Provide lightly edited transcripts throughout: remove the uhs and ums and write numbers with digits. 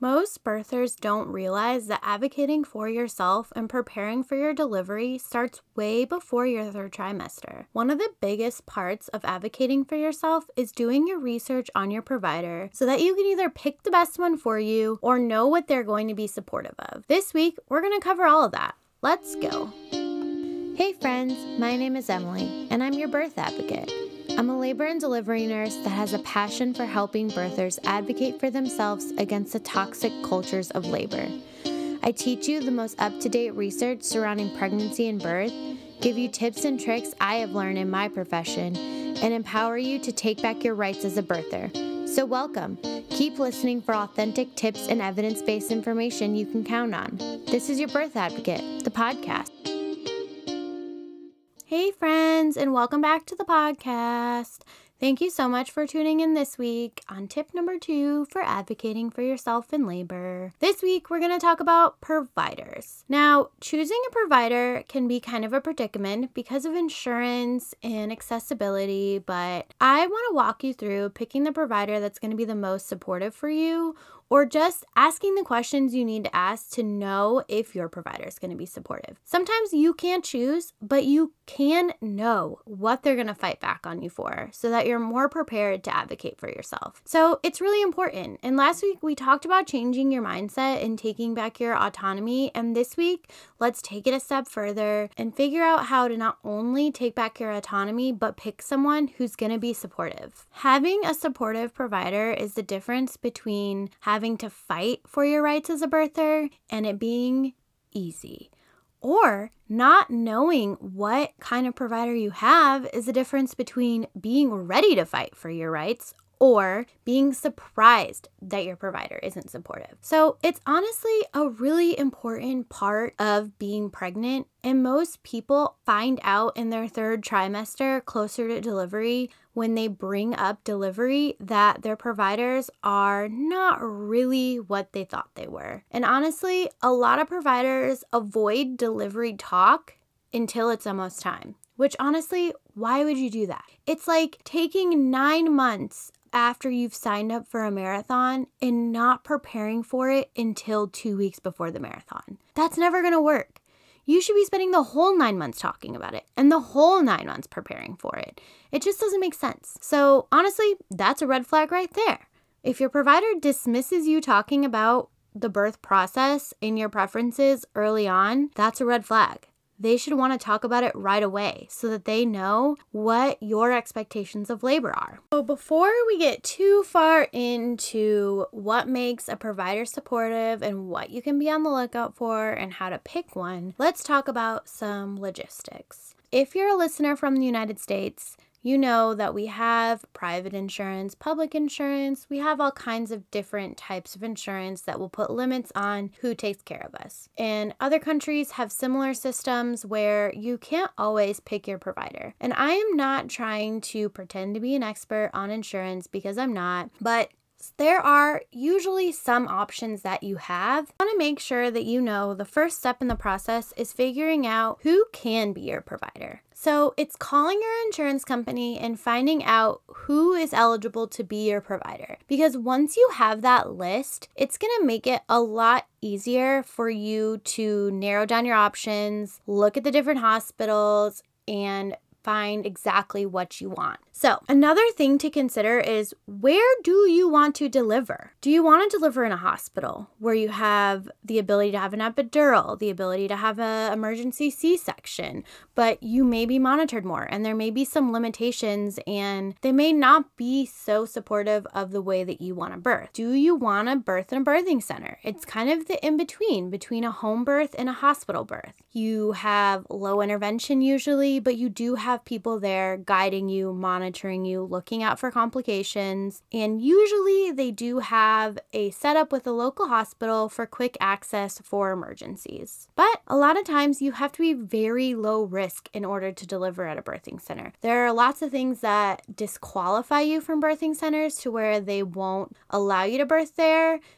Most birthers don't realize that advocating for yourself and preparing for your delivery starts way before your third trimester. One of the biggest parts of advocating for yourself is doing your research on your provider so that you can either pick the best one for you or know what they're going to be supportive of. This week, we're going to cover all of that. Let's go. Hey friends, my name is Emily, and I'm your birth advocate. I'm a labor and delivery nurse that has a passion for helping birthers advocate for themselves against the toxic cultures of labor. I teach you the most up-to-date research surrounding pregnancy and birth, give you tips and tricks I have learned in my profession, and empower you to take back your rights as a birther. So welcome. Keep listening for authentic tips and evidence-based information you can count on. This is your Birth Advocate, the podcast. Hey friends, and welcome back to the podcast. Thank you so much for tuning in this week on tip number 2 for advocating for yourself in labor. This week, we're going to talk about providers. Now, choosing a provider can be kind of a predicament because of insurance and accessibility, but I want to walk you through picking the provider that's going to be the most supportive for you, or just asking the questions you need to ask to know if your provider is going to be supportive. Sometimes you can't choose, but you can know what they're going to fight back on you for so that you're more prepared to advocate for yourself. So it's really important. And last week we talked about changing your mindset and taking back your autonomy. And this week, let's take it a step further and figure out how to not only take back your autonomy, but pick someone who's going to be supportive. Having a supportive provider is the difference between having to fight for your rights as a birther and it being easy. Or not knowing what kind of provider you have is the difference between being ready to fight for your rights or being surprised that your provider isn't supportive. So it's honestly a really important part of being pregnant, and most people find out in their third trimester, closer to delivery, when they bring up delivery, that their providers are not really what they thought they were. And honestly, a lot of providers avoid delivery talk until it's almost time. Which honestly, why would you do that? It's like taking 9 months after you've signed up for a marathon and not preparing for it until 2 weeks before the marathon. That's never going to work. You should be spending the whole 9 months talking about it and the whole 9 months preparing for it. It just doesn't make sense. So honestly, that's a red flag right there. If your provider dismisses you talking about the birth process and your preferences early on, that's a red flag. They should want to talk about it right away so that they know what your expectations of labor are. So before we get too far into what makes a provider supportive and what you can be on the lookout for and how to pick one, let's talk about some logistics. If you're a listener from the United States, you know that we have private insurance, public insurance. We have all kinds of different types of insurance that will put limits on who takes care of us. And other countries have similar systems where you can't always pick your provider. And I am not trying to pretend to be an expert on insurance because I'm not, but there are usually some options that you have. I want to make sure that you know the first step in the process is figuring out who can be your provider. So it's calling your insurance company and finding out who is eligible to be your provider. Because once you have that list, it's going to make it a lot easier for you to narrow down your options, look at the different hospitals, and find exactly what you want. So another thing to consider is, where do you want to deliver? Do you want to deliver in a hospital where you have the ability to have an epidural, the ability to have an emergency C-section, but you may be monitored more and there may be some limitations and they may not be so supportive of the way that you want to birth? Do you want to birth in a birthing center? It's kind of the in-between a home birth and a hospital birth. You have low intervention usually, but you do have people there guiding you, monitoring you, looking out for complications, and usually they do have a setup with a local hospital for quick access for emergencies. But a lot of times you have to be very low risk in order to deliver at a birthing center. There are lots of things that disqualify you from birthing centers to where they won't allow you to birth there.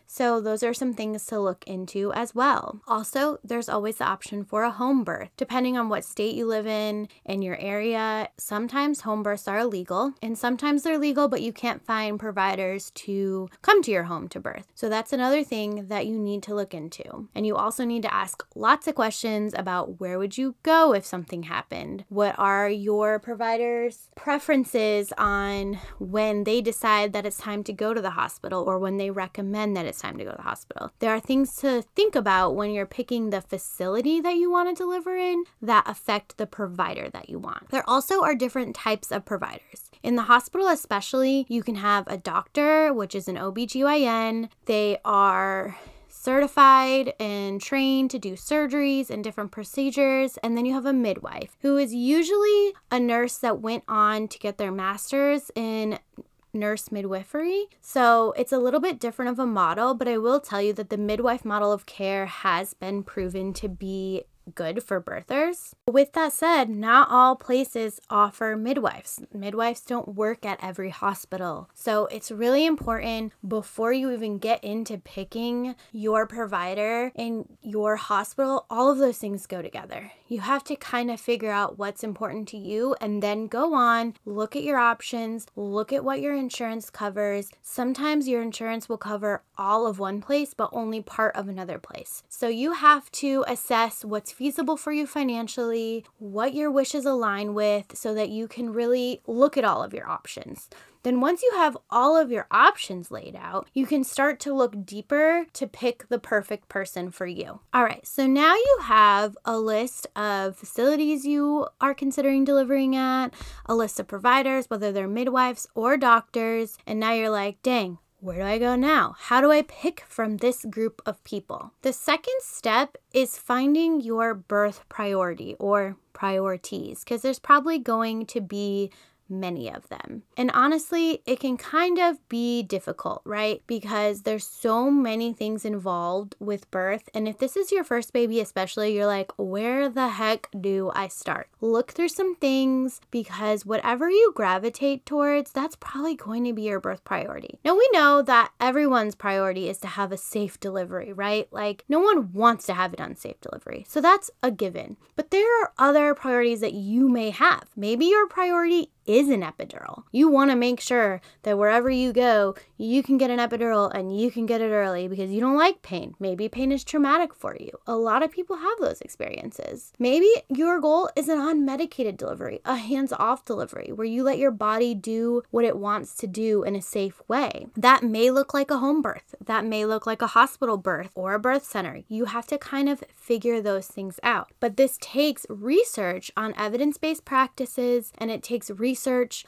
So those are some things to look into as well. Also, there's always the option for a home birth. Depending on what state you live in and your area, sometimes home births are illegal and sometimes they're legal, but you can't find providers to come to your home to birth. So that's another thing that you need to look into. And you also need to ask lots of questions about where would you go if something happened? What are your providers' preferences on when they decide that it's time to go to the hospital or when they recommend that it's time to go to the hospital? There are things to think about when you're picking the facility that you want to deliver in that affect the provider that you want. There also are different types of providers. In the hospital especially, you can have a doctor, which is an OBGYN. They are certified and trained to do surgeries and different procedures. And then you have a midwife, who is usually a nurse that went on to get their master's in nurse midwifery. So it's a little bit different of a model, but I will tell you that the midwife model of care has been proven to be good for birthers. With that said, not all places offer midwives. Midwives don't work at every hospital. So it's really important before you even get into picking your provider in your hospital, all of those things go together. You have to kind of figure out what's important to you and then go on, look at your options, look at what your insurance covers. Sometimes your insurance will cover all of one place, but only part of another place. So you have to assess what's feasible for you financially, what your wishes align with, so that you can really look at all of your options. Then once you have all of your options laid out, you can start to look deeper to pick the perfect person for you. All right, so now you have a list of facilities you are considering delivering at, a list of providers, whether they're midwives or doctors, and now you're like, dang, where do I go now? How do I pick from this group of people? The second step is finding your birth priority or priorities, because there's probably going to be many of them. And honestly, it can kind of be difficult, right? Because there's so many things involved with birth. And if this is your first baby, especially, you're like, where the heck do I start? Look through some things, because whatever you gravitate towards, that's probably going to be your birth priority. Now, we know that everyone's priority is to have a safe delivery, right? Like, no one wants to have an unsafe delivery. So that's a given. But there are other priorities that you may have. Maybe your priority is an epidural. You want to make sure that wherever you go, you can get an epidural and you can get it early because you don't like pain. Maybe pain is traumatic for you. A lot of people have those experiences. Maybe your goal is an unmedicated delivery, a hands-off delivery where you let your body do what it wants to do in a safe way. That may look like a home birth. That may look like a hospital birth or a birth center. You have to kind of figure those things out. But this takes research on evidence-based practices, and it takes research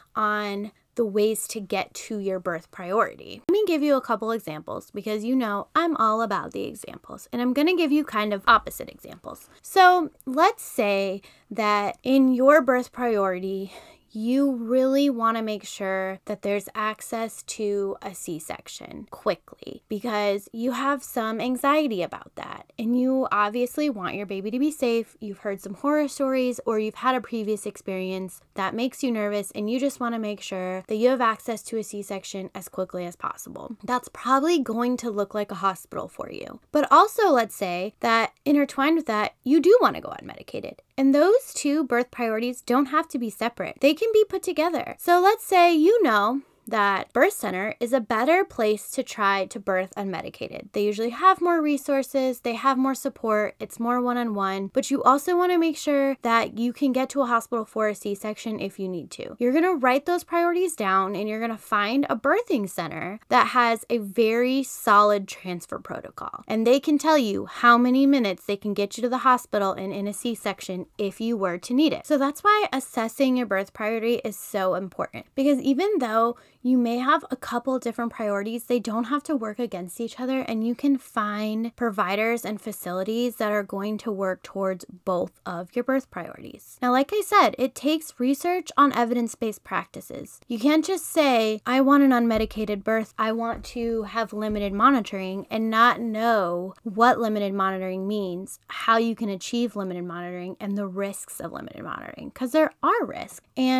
on the ways to get to your birth priority. Let me give you a couple examples, because you know I'm all about the examples, and I'm going to give you kind of opposite examples. So let's say that in your birth priority, you really want to make sure that there's access to a C-section quickly, because you have some anxiety about that. And you obviously want your baby to be safe. You've heard some horror stories, or you've had a previous experience that makes you nervous, and you just want to make sure that you have access to a C-section as quickly as possible. That's probably going to look like a hospital for you. But also, let's say that intertwined with that, you do want to go unmedicated. And those two birth priorities don't have to be separate. They can be put together. So let's say you know that birth center is a better place to try to birth unmedicated. They usually have more resources, they have more support, it's more one-on-one, but you also want to make sure that you can get to a hospital for a C-section if you need to. You're going to write those priorities down, and you're going to find a birthing center that has a very solid transfer protocol. And they can tell you how many minutes they can get you to the hospital and in a C-section if you were to need it. So that's why assessing your birth priority is so important, because even though you may have a couple different priorities, they don't have to work against each other, and you can find providers and facilities that are going to work towards both of your birth priorities. Now, like I said, it takes research on evidence-based practices. You can't just say, I want an unmedicated birth, I want to have limited monitoring, and not know what limited monitoring means, how you can achieve limited monitoring, and the risks of limited monitoring, because there are risks. And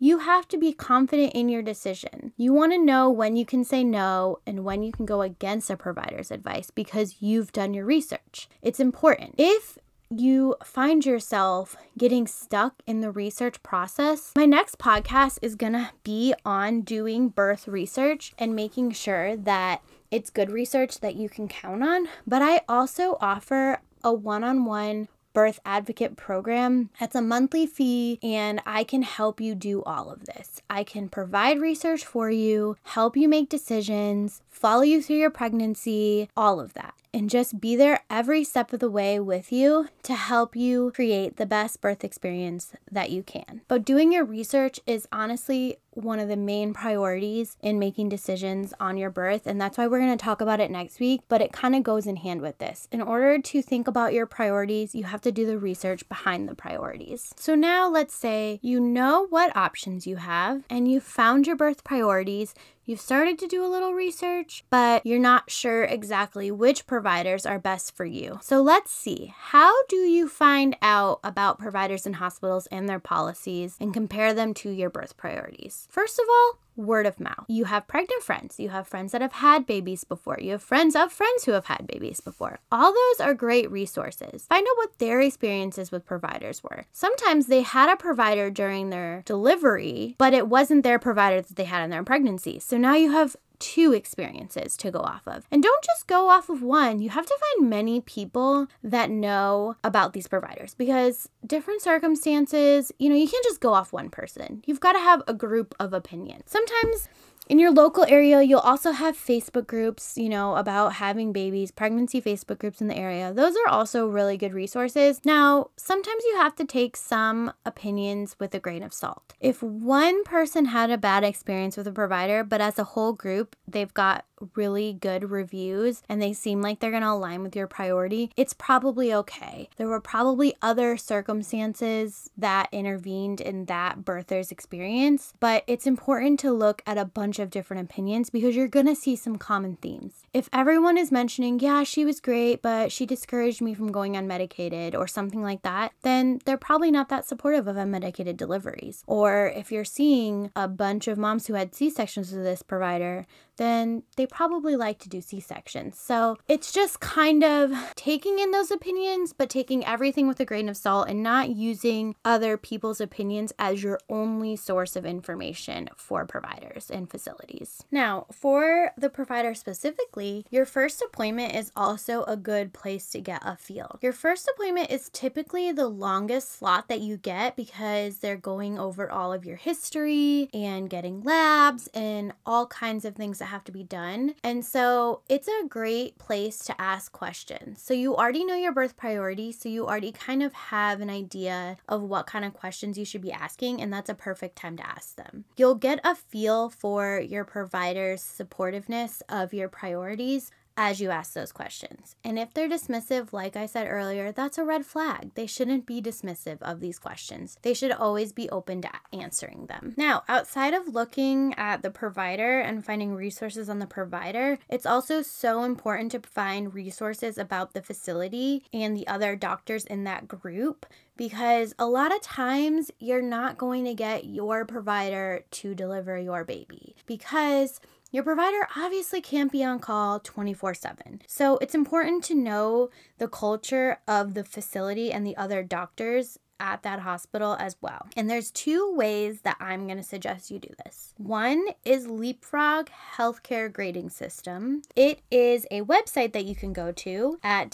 you have to be confident in your decision. You want to know when you can say no and when you can go against a provider's advice because you've done your research. It's important. If you find yourself getting stuck in the research process, my next podcast is going to be on doing birth research and making sure that it's good research that you can count on. But I also offer a one-on-one birth advocate program. It's a monthly fee, and I can help you do all of this. I can provide research for you, help you make decisions, follow you through your pregnancy, all of that, and just be there every step of the way with you to help you create the best birth experience that you can. But doing your research is honestly one of the main priorities in making decisions on your birth, and that's why we're going to talk about it next week, but it kind of goes in hand with this. In order to think about your priorities, you have to do the research behind the priorities. So now let's say you know what options you have and you found your birth priorities. You've started to do a little research, but you're not sure exactly which providers are best for you. So let's see, how do you find out about providers and hospitals and their policies and compare them to your birth priorities? First of all, word of mouth. You have pregnant friends. You have friends that have had babies before. You have friends of friends who have had babies before. All those are great resources. Find out what their experiences with providers were. Sometimes they had a provider during their delivery, but it wasn't their provider that they had in their pregnancy. So now you have two experiences to go off of. And don't just go off of one. You have to find many people that know about these providers because different circumstances, you can't just go off one person. You've got to have a group of opinions. Sometimes in your local area, you'll also have Facebook groups, about having babies, pregnancy Facebook groups in the area. Those are also really good resources. Now, sometimes you have to take some opinions with a grain of salt. If one person had a bad experience with a provider, but as a whole group, they've got really good reviews and they seem like they're going to align with your priority, it's probably okay. There were probably other circumstances that intervened in that birther's experience, but it's important to look at a bunch of different opinions because you're going to see some common themes. If everyone is mentioning, yeah, she was great, but she discouraged me from going unmedicated or something like that, then they're probably not that supportive of unmedicated deliveries. Or if you're seeing a bunch of moms who had C-sections with this provider, then they probably like to do C-sections. So it's just kind of taking in those opinions, but taking everything with a grain of salt and not using other people's opinions as your only source of information for providers and facilities. Now, for the provider specifically, your first appointment is also a good place to get a feel. Your first appointment is typically the longest slot that you get because they're going over all of your history and getting labs and all kinds of things that have to be done. And so it's a great place to ask questions. So you already know your birth priority, so you already kind of have an idea of what kind of questions you should be asking, and that's a perfect time to ask them. You'll get a feel for your provider's supportiveness of your priorities as you ask those questions. And if they're dismissive, like I said earlier, that's a red flag. They shouldn't be dismissive of these questions. They should always be open to answering them. Now, outside of looking at the provider and finding resources on the provider, it's also so important to find resources about the facility and the other doctors in that group, because a lot of times you're not going to get your provider to deliver your baby because your provider obviously can't be on call 24/7. So it's important to know the culture of the facility and the other doctors at that hospital as well. And there's two ways that I'm going to suggest you do this. One is Leapfrog Healthcare Grading System. It is a website that you can go to at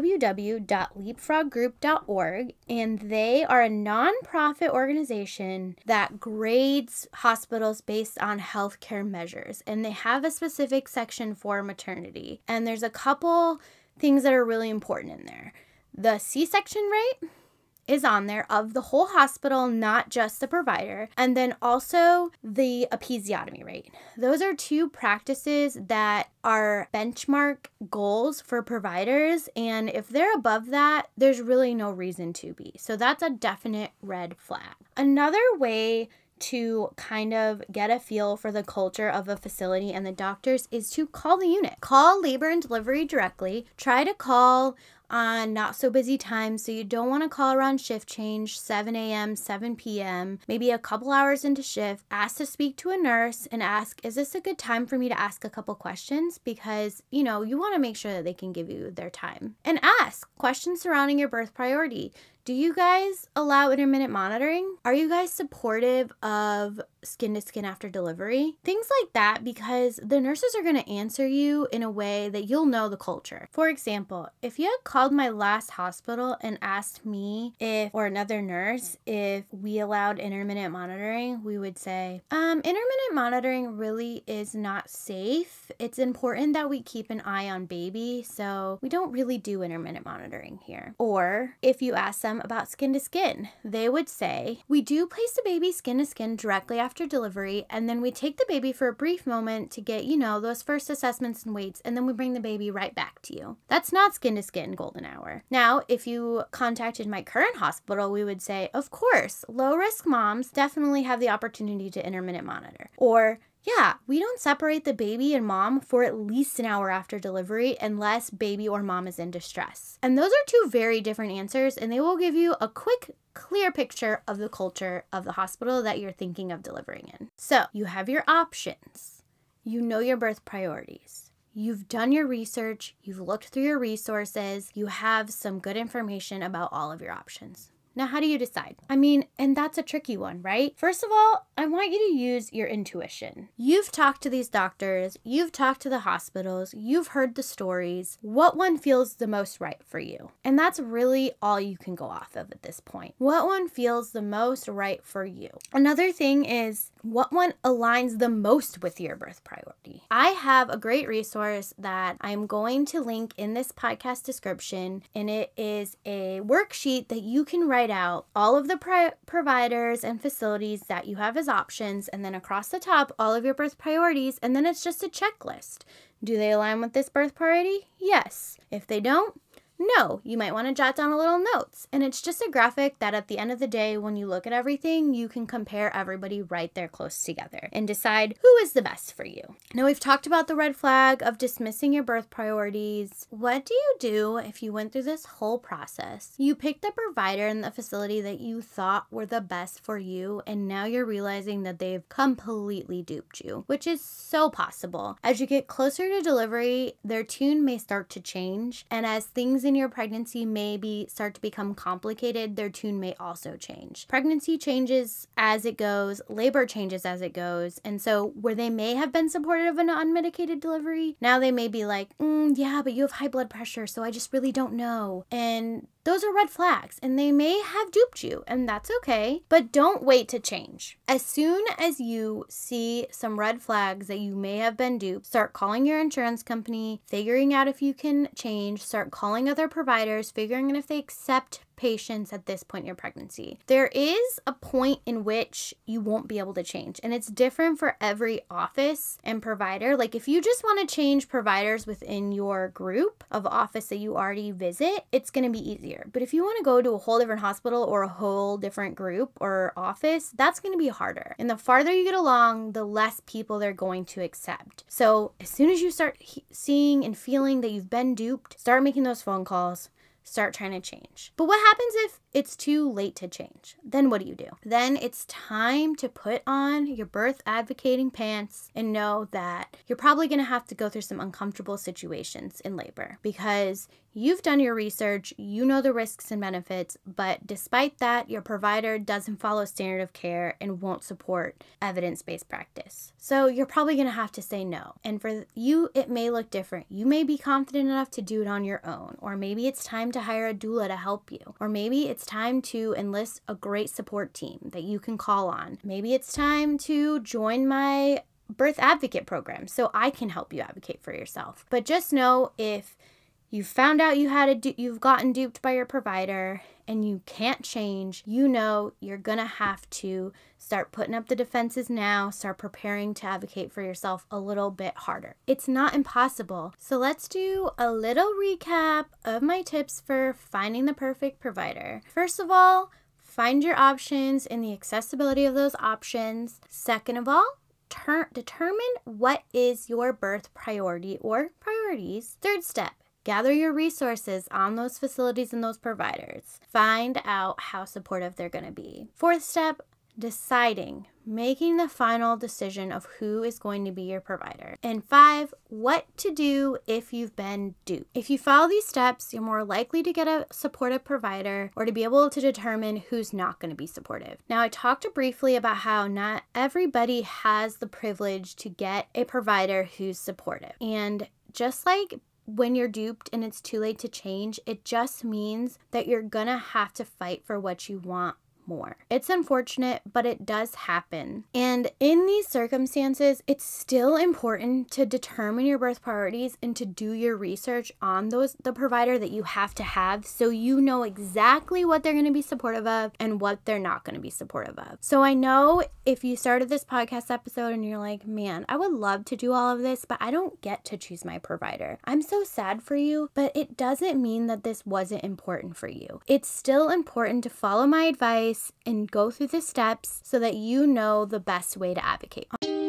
www.leapfroggroup.org, and they are a nonprofit organization that grades hospitals based on healthcare measures, and they have a specific section for maternity. And there's a couple things that are really important in there. The C-section rate is on there of the whole hospital, not just the provider, and then also the episiotomy rate. Those are two practices that are benchmark goals for providers, and if they're above that, there's really no reason to be. So that's a definite red flag. Another way to kind of get a feel for the culture of a facility and the doctors is to call the unit. Call labor and delivery directly. Try to call on not so busy times, so you don't want to call around shift change, 7 a.m., 7 p.m., maybe a couple hours into shift. Ask to speak to a nurse and ask, is this a good time for me to ask a couple questions? Because, you want to make sure that they can give you their time. And ask questions surrounding your birth priority. Do you guys allow intermittent monitoring? Are you guys supportive of skin to skin after delivery? Things like that, because the nurses are going to answer you in a way that you'll know the culture. For example, if you had called my last hospital and asked me or another nurse if we allowed intermittent monitoring, we would say, intermittent monitoring really is not safe. It's important that we keep an eye on baby, so we don't really do intermittent monitoring here. Or if you ask them about skin to skin, they would say, we do place the baby skin to skin directly after delivery, and then we take the baby for a brief moment to get, those first assessments and weights, and then we bring the baby right back to you. That's not skin to skin golden hour. Now, if you contacted my current hospital, we would say, of course, low risk moms definitely have the opportunity to intermittent monitor. Or, yeah, we don't separate the baby and mom for at least an hour after delivery unless baby or mom is in distress. And those are two very different answers, and they will give you a quick, clear picture of the culture of the hospital that you're thinking of delivering in. So you have your options. You know your birth priorities. You've done your research. You've looked through your resources. You have some good information about all of your options. Now, how do you decide? And that's a tricky one, right? First of all, I want you to use your intuition. You've talked to these doctors, you've talked to the hospitals, you've heard the stories. What one feels the most right for you? And that's really all you can go off of at this point. What one feels the most right for you? Another thing is, what one aligns the most with your birth priority? I have a great resource that I'm going to link in this podcast description, and it is a worksheet that you can write out all of the providers and facilities that you have as options, and then across the top, all of your birth priorities, and then it's just a checklist. Do they align with this birth priority? Yes. If they don't, no. You might want to jot down a little notes. And it's just a graphic that at the end of the day, when you look at everything, you can compare everybody right there close together and decide who is the best for you. Now, we've talked about the red flag of dismissing your birth priorities. What do you do if you went through this whole process? You picked the provider in the facility that you thought were the best for you, and now you're realizing that they've completely duped you, which is so possible. As you get closer to delivery, their tune may start to change, and as things in your pregnancy maybe start to become complicated, their tune may also change. Pregnancy changes as it goes, labor changes as it goes, and so where they may have been supportive of an unmedicated delivery, now they may be like, yeah, but you have high blood pressure, so I just really don't know. And those are red flags, and they may have duped you, and that's okay, but don't wait to change. As soon as you see some red flags that you may have been duped, start calling your insurance company, figuring out if you can change, start calling other providers, figuring out if they accept patients at this point in your pregnancy. There is a point in which you won't be able to change, and it's different for every office and provider. Like if you just want to change providers within your group of office that you already visit, it's going to be easier. But if you want to go to a whole different hospital or a whole different group or office, that's going to be harder. And the farther you get along, the less people they're going to accept. So as soon as you start seeing and feeling that you've been duped, start making those phone calls. Start trying to change. But what happens if it's too late to change? Then what do? Then it's time to put on your birth advocating pants and know that you're probably going to have to go through some uncomfortable situations in labor because you've done your research, you know the risks and benefits, but despite that, your provider doesn't follow standard of care and won't support evidence-based practice. So you're probably going to have to say no. And for you, it may look different. You may be confident enough to do it on your own, or maybe it's time to hire a doula to help you, or maybe it's time to enlist a great support team that you can call on. Maybe it's time to join my birth advocate program so I can help you advocate for yourself. But just know if you found out you've gotten duped by your provider and you can't change, you know you're gonna have to start putting up the defenses now, start preparing to advocate for yourself a little bit harder. It's not impossible. So let's do a little recap of my tips for finding the perfect provider. First of all, find your options and the accessibility of those options. Second of all, determine what is your birth priority or priorities. Third step, Gather your resources on those facilities and those providers. Find out how supportive they're going to be. Fourth step, deciding, making the final decision of who is going to be your provider. And 5, what to do if you've been duped. If you follow these steps, you're more likely to get a supportive provider or to be able to determine who's not going to be supportive. Now, I talked briefly about how not everybody has the privilege to get a provider who's supportive. And just like when you're duped and it's too late to change, it just means that you're gonna have to fight for what you want more. It's unfortunate, but it does happen. And in these circumstances, it's still important to determine your birth priorities and to do your research on the provider that you have to have, so you know exactly what they're going to be supportive of and what they're not going to be supportive of. So I know if you started this podcast episode and you're like, man, I would love to do all of this, but I don't get to choose my provider. I'm so sad for you, but it doesn't mean that this wasn't important for you. It's still important to follow my advice and go through the steps so that you know the best way to advocate.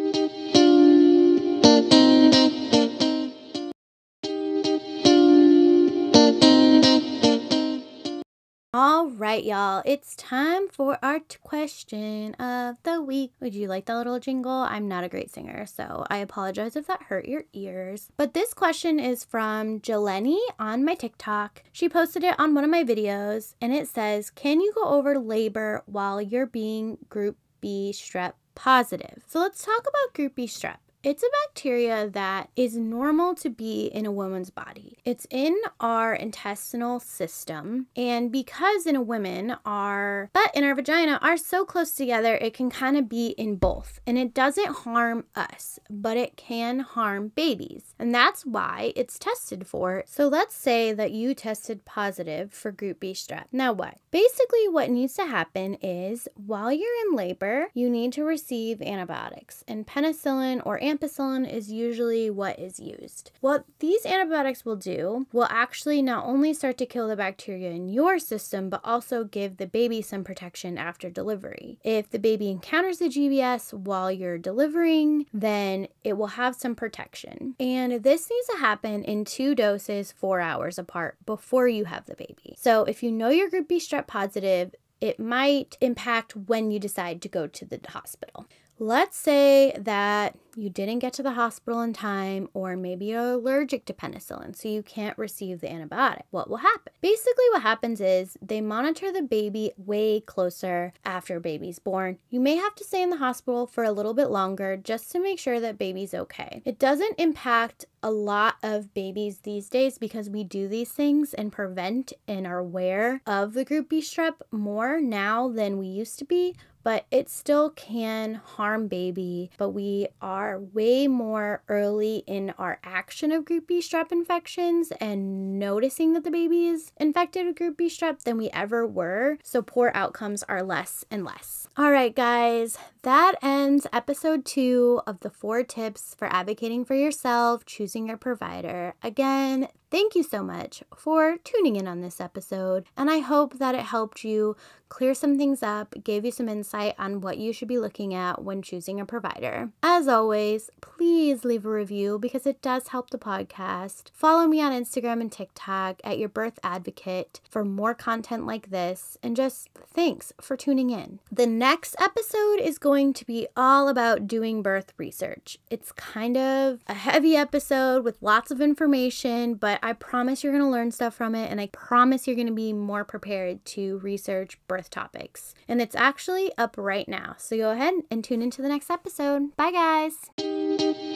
All right, y'all, it's time for our question of the week. Would you like that little jingle? I'm not a great singer, so I apologize if that hurt your ears. But this question is from Jeleni on my TikTok. She posted it on one of my videos, and it says, can you go over labor while you're being Group B strep positive? So let's talk about Group B strep. It's a bacteria that is normal to be in a woman's body. It's in our intestinal system, and because in a woman, our butt and our vagina are so close together, it can kind of be in both. And it doesn't harm us, but it can harm babies. And that's why it's tested for. So let's say that you tested positive for Group B strep. Now what? Basically what needs to happen is while you're in labor, you need to receive antibiotics, and penicillin or ampicillin is usually what is used. What these antibiotics will do will actually not only start to kill the bacteria in your system, but also give the baby some protection after delivery. If the baby encounters the GBS while you're delivering, then it will have some protection. And this needs to happen in 2 doses 4 hours apart before you have the baby. So if you know you're Group B strep positive, it might impact when you decide to go to the hospital. Let's say that you didn't get to the hospital in time, or maybe you're allergic to penicillin, so you can't receive the antibiotic. What will happen? Basically, what happens is they monitor the baby way closer after baby's born. You may have to stay in the hospital for a little bit longer just to make sure that baby's okay. It doesn't impact a lot of babies these days because we do these things and prevent and are aware of the Group B strep more now than we used to be, but it still can harm baby. But we are way more early in our action of Group B strep infections and noticing that the baby is infected with Group B strep than we ever were. So poor outcomes are less and less. All right, guys, that ends episode 2 of the 4 tips for advocating for yourself, choosing your provider. Again, thank you so much for tuning in on this episode, and I hope that it helped you clear some things up, gave you some insight on what you should be looking at when choosing a provider. As always, please leave a review because it does help the podcast. Follow me on Instagram and TikTok at Your Birth Advocate for more content like this, and just thanks for tuning in. The next episode is going to be all about doing birth research. It's kind of a heavy episode with lots of information, but I promise you're going to learn stuff from it, and I promise you're going to be more prepared to research birth topics. And it's actually up right now, so go ahead and tune into the next episode. Bye, guys.